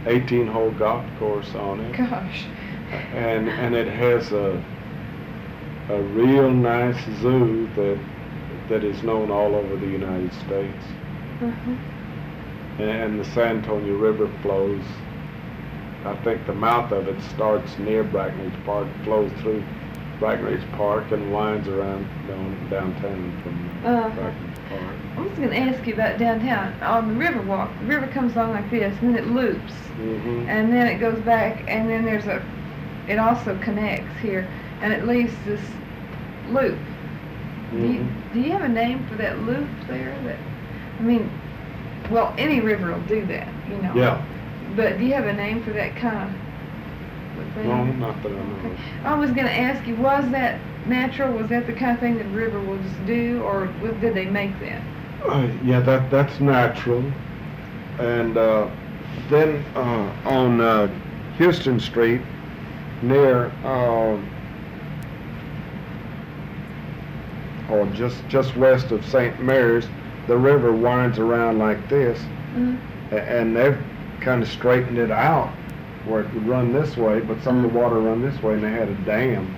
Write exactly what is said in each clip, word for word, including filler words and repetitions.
eighteen hole golf course on it. Gosh. And and it has a a real nice zoo that that is known all over the United States. Uh-huh. And the San Antonio River flows. I think the mouth of it starts near Breckenridge Park, flows through Breckenridge Park and winds around down, downtown from Uh-huh. Breckenridge Park. I was going to ask you about downtown. On the river walk, the river comes along like this, and then it loops, Mm-hmm. and then it goes back, and then there's a, it also connects here, and it leaves this loop. Do you, Mm-hmm. do you have a name for that loop there? That, I mean, well, any river will do that, you know. Yeah. But do you have a name for that kind of thing? No, not that I know. Okay. I was going to ask you, was that natural? Was that the kind of thing that a river will just do, or was, did they make that? Uh, yeah, that that's natural. And uh, then uh, on uh, Houston Street, near uh, or just just west of Saint Mary's, the river winds around like this, Mm-hmm. a- and they've kind of straightened it out where it would run this way, but some of the water run this way, and they had a dam,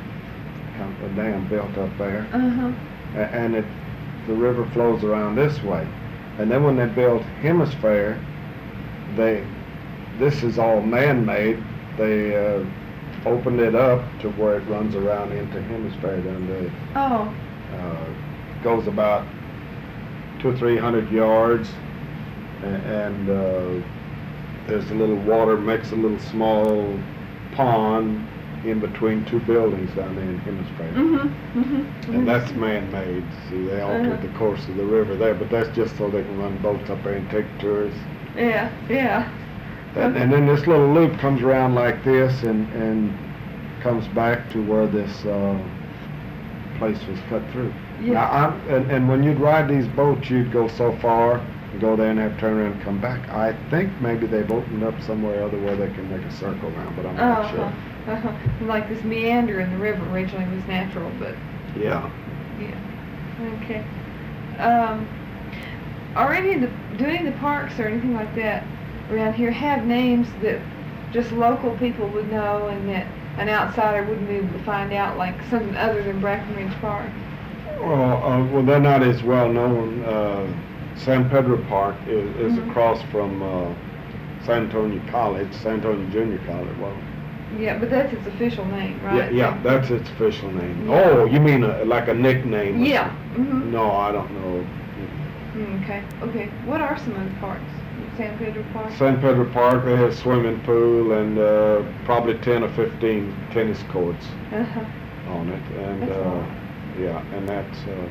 kind of a dam built up there. Uh-huh. A- and it, the river flows around this way. And then when they built Hemisphere, they, this is all man-made, they uh, opened it up to where it runs around into Hemisphere down there. Oh. Uh, goes about two or three hundred yards, a- and uh, there's a little water, makes a little small pond in between two buildings down there in Hemisphere. Mm-hmm. Mm-hmm. And that's man-made. See, they altered Uh-huh. the course of the river there, but that's just so they can run boats up there and take tours. Yeah, yeah. And, and then this little loop comes around like this and, and comes back to where this uh, place was cut through. Yeah. Now, I'm, and, and when you'd ride these boats, you'd go so far, and go there and have to turn around and come back. I think maybe they've opened up somewhere other where they can make a circle around, but I'm not Uh-huh. sure. Uh-huh. Like this meander in the river originally was natural, but Yeah. yeah. Okay. Um, are any of the, do any of the parks or anything like that around here have names that just local people would know and that an outsider wouldn't be able to find out, like something other than Breckenridge Park? Well, uh, well, they're not as well known. Uh, San Pedro Park is, is Mhm. across from uh, San Antonio College, San Antonio Junior College. Well, Yeah, but that's its official name, yeah, right? yeah, that's its official name. Yeah. Oh, you mean a, like a nickname? or Yeah. something? Mm-hmm. No, I don't know. Okay. Okay. What are some of the parks? San Pedro Park? San Pedro Park, they have a swimming pool and uh, probably ten or fifteen tennis courts Uh-huh. on it, and That's a uh, lot. yeah, and that's uh,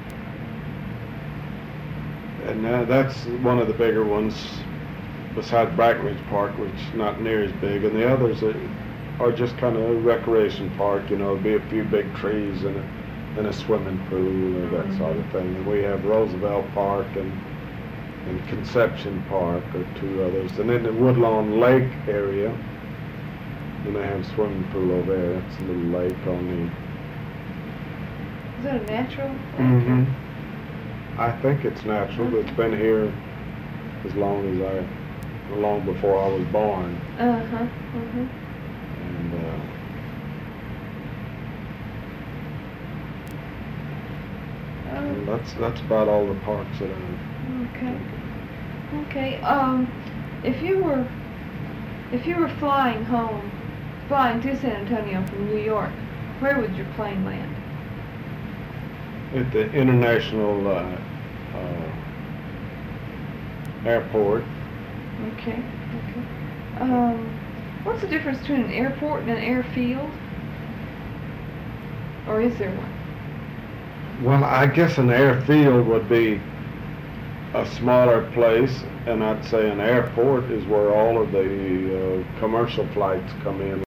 and uh, that's one of the bigger ones besides Breckenridge Park, which is not near as big, and the others are, are just kind of a recreation park. You know, be a few big trees and a, and a swimming pool or that sort of thing. And we have Roosevelt Park and and Conception Park are two others, and then the Woodlawn Lake area. And they have a swimming pool over there. That's a little lake on Is that a natural? the. Mm-hmm. I think it's natural. It's been here as long as I, long before I was born, Uh-huh. Uh-huh. and uh, Oh, that's that's about all the parks that I. okay. Okay. Um, if you were, if you were flying home, flying to San Antonio from New York, where would your plane land? At the international uh, uh, airport. Okay. Okay. Um, what's the difference between an airport and an airfield? Or is there one? Well, I guess an airfield would be a smaller place, and I'd say an airport is where all of the uh, commercial flights come in.